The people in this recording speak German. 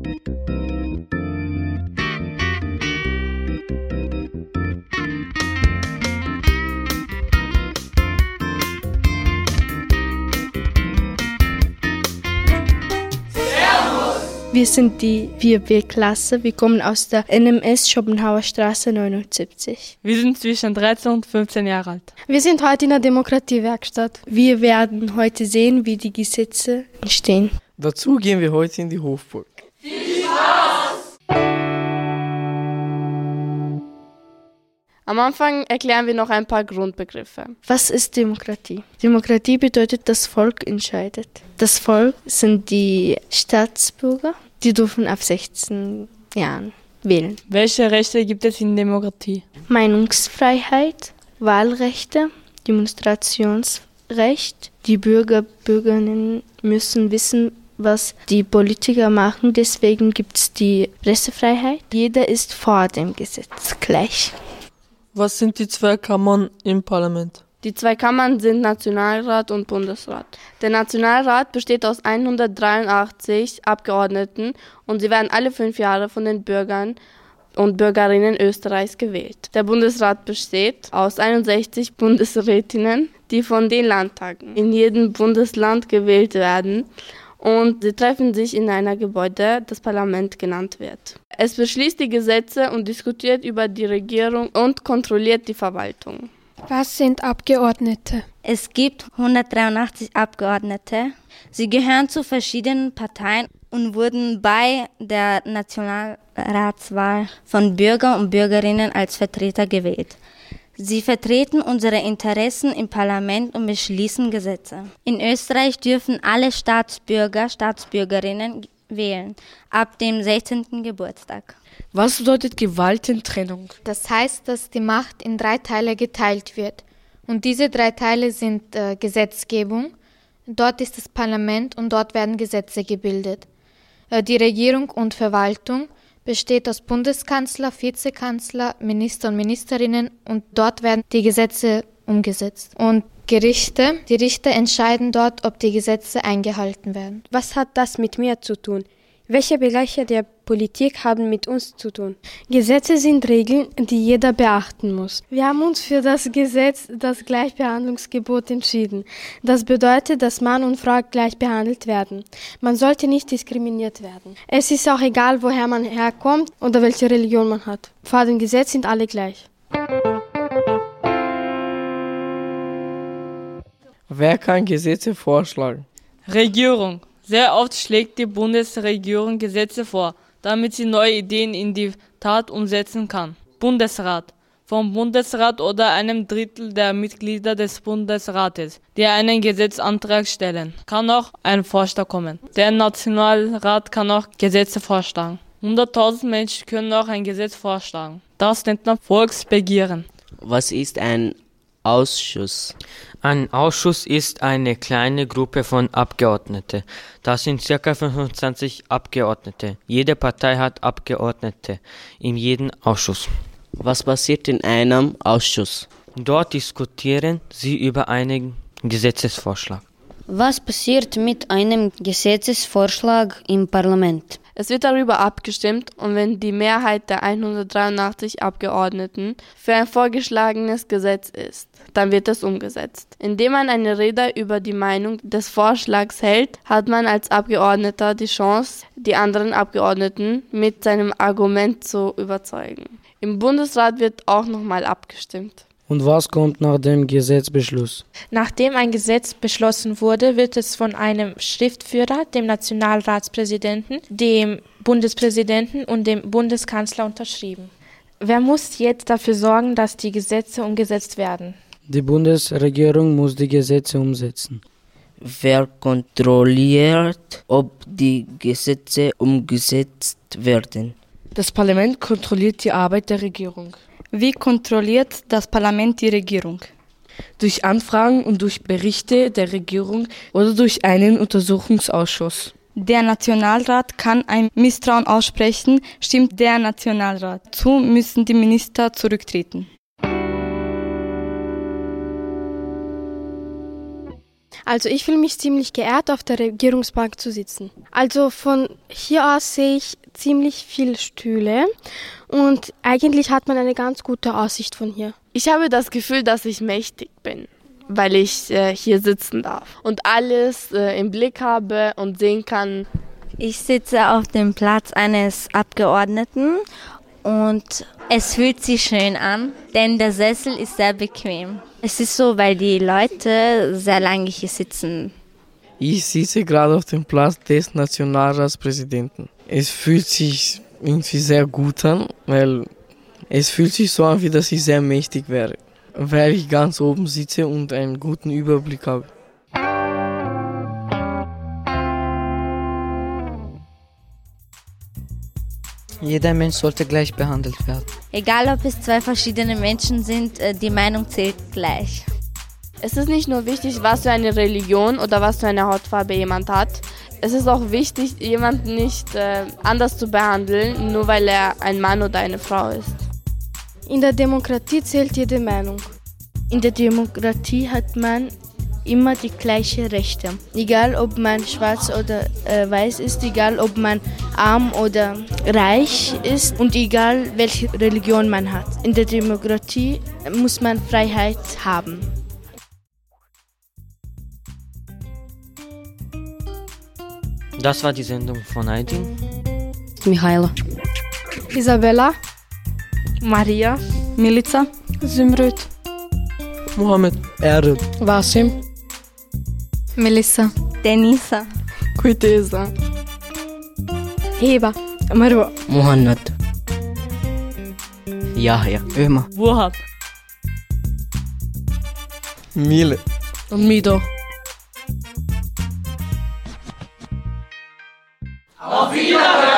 Wir sind die 4B-Klasse. Wir kommen aus der NMS Schopenhauer Straße 79. Wir sind zwischen 13 und 15 Jahre alt. Wir sind heute in der Demokratiewerkstatt. Wir werden heute sehen, wie die Gesetze entstehen. Dazu gehen wir heute in die Hofburg. Viel Spaß! Am Anfang erklären wir noch ein paar Grundbegriffe. Was ist Demokratie? Demokratie bedeutet, das Volk entscheidet. Das Volk sind die Staatsbürger, die dürfen ab 16 Jahren wählen. Welche Rechte gibt es in Demokratie? Meinungsfreiheit, Wahlrechte, Demonstrationsrecht. Die Bürgerinnen müssen wissen, was die Politiker machen. Deswegen gibt es die Pressefreiheit. Jeder ist vor dem Gesetz gleich. Was sind die zwei Kammern im Parlament? Die zwei Kammern sind Nationalrat und Bundesrat. Der Nationalrat besteht aus 183 Abgeordneten und sie werden alle 5 Jahre von den Bürgern und Bürgerinnen Österreichs gewählt. Der Bundesrat besteht aus 61 Bundesrätinnen, die von den Landtagen in jedem Bundesland gewählt werden. Und sie treffen sich in einem Gebäude, das Parlament genannt wird. Es beschließt die Gesetze und diskutiert über die Regierung und kontrolliert die Verwaltung. Was sind Abgeordnete? Es gibt 183 Abgeordnete. Sie gehören zu verschiedenen Parteien und wurden bei der Nationalratswahl von Bürgern und Bürgerinnen als Vertreter gewählt. Sie vertreten unsere Interessen im Parlament und beschließen Gesetze. In Österreich dürfen alle Staatsbürgerinnen wählen, ab dem 16. Geburtstag. Was bedeutet Gewaltentrennung? Das heißt, dass die Macht in 3 Teile geteilt wird. Und diese 3 Teile sind Gesetzgebung, dort ist das Parlament und dort werden Gesetze gebildet. Die Regierung und Verwaltung besteht aus Bundeskanzler, Vizekanzler, Minister und Ministerinnen und dort werden die Gesetze umgesetzt. Und die Richter entscheiden dort, ob die Gesetze eingehalten werden. Was hat das mit mir zu tun? Welche Bereiche der Politik haben mit uns zu tun? Gesetze sind Regeln, die jeder beachten muss. Wir haben uns für das Gesetz, das Gleichbehandlungsgebot entschieden. Das bedeutet, dass Mann und Frau gleich behandelt werden. Man sollte nicht diskriminiert werden. Es ist auch egal, woher man herkommt oder welche Religion man hat. Vor dem Gesetz sind alle gleich. Wer kann Gesetze vorschlagen? Regierung. Sehr oft schlägt die Bundesregierung Gesetze vor, damit sie neue Ideen in die Tat umsetzen kann. Bundesrat. Vom Bundesrat oder einem Drittel der Mitglieder des Bundesrates, die einen Gesetzantrag stellen, kann auch ein Vorschlag kommen. Der Nationalrat kann auch Gesetze vorschlagen. 100.000 Menschen können auch ein Gesetz vorschlagen. Das nennt man Volksbegehren. Was ist ein Ausschuss? Ein Ausschuss ist eine kleine Gruppe von Abgeordneten. Das sind ca. 25 Abgeordnete. Jede Partei hat Abgeordnete in jedem Ausschuss. Was passiert in einem Ausschuss? Dort diskutieren sie über einen Gesetzesvorschlag. Was passiert mit einem Gesetzesvorschlag im Parlament? Es wird darüber abgestimmt und wenn die Mehrheit der 183 Abgeordneten für ein vorgeschlagenes Gesetz ist, dann wird es umgesetzt. Indem man eine Rede über die Meinung des Vorschlags hält, hat man als Abgeordneter die Chance, die anderen Abgeordneten mit seinem Argument zu überzeugen. Im Bundesrat wird auch nochmal abgestimmt. Und was kommt nach dem Gesetzbeschluss? Nachdem ein Gesetz beschlossen wurde, wird es von einem Schriftführer, dem Nationalratspräsidenten, dem Bundespräsidenten und dem Bundeskanzler unterschrieben. Wer muss jetzt dafür sorgen, dass die Gesetze umgesetzt werden? Die Bundesregierung muss die Gesetze umsetzen. Wer kontrolliert, ob die Gesetze umgesetzt werden? Das Parlament kontrolliert die Arbeit der Regierung. Wie kontrolliert das Parlament die Regierung? Durch Anfragen und durch Berichte der Regierung oder durch einen Untersuchungsausschuss. Der Nationalrat kann ein Misstrauen aussprechen, stimmt der Nationalrat zu, müssen die Minister zurücktreten. Also ich fühle mich ziemlich geehrt, auf der Regierungsbank zu sitzen. Also von hier aus sehe ich ziemlich viele Stühle und eigentlich hat man eine ganz gute Aussicht von hier. Ich habe das Gefühl, dass ich mächtig bin, weil ich hier sitzen darf und alles im Blick habe und sehen kann. Ich sitze auf dem Platz eines Abgeordneten und es fühlt sich schön an, denn der Sessel ist sehr bequem. Es ist so, weil die Leute sehr lange hier sitzen. Ich sitze gerade auf dem Platz des Nationalratspräsidenten. Es fühlt sich irgendwie sehr gut an, weil es fühlt sich so an, wie dass ich sehr mächtig wäre, weil ich ganz oben sitze und einen guten Überblick habe. Jeder Mensch sollte gleich behandelt werden. Egal, ob es zwei verschiedene Menschen sind, die Meinung zählt gleich. Es ist nicht nur wichtig, was für eine Religion oder was für eine Hautfarbe jemand hat. Es ist auch wichtig, jemanden nicht anders zu behandeln, nur weil er ein Mann oder eine Frau ist. In der Demokratie zählt jede Meinung. In der Demokratie hat man immer die gleichen Rechte. Egal, ob man schwarz oder weiß ist, egal, ob man arm oder reich ist und egal, welche Religion man hat. In der Demokratie muss man Freiheit haben. Das war die Sendung von Aydin, Michaela, Isabella, Maria, Milica, Zümrüt, Mohammed, Erad, Wasim, Melissa, Denisa, Kuitesa, Heba, Marwa, Muhammad, Yahya, Ömer, Wahab, Mile und Mido. Auf Wiederhören!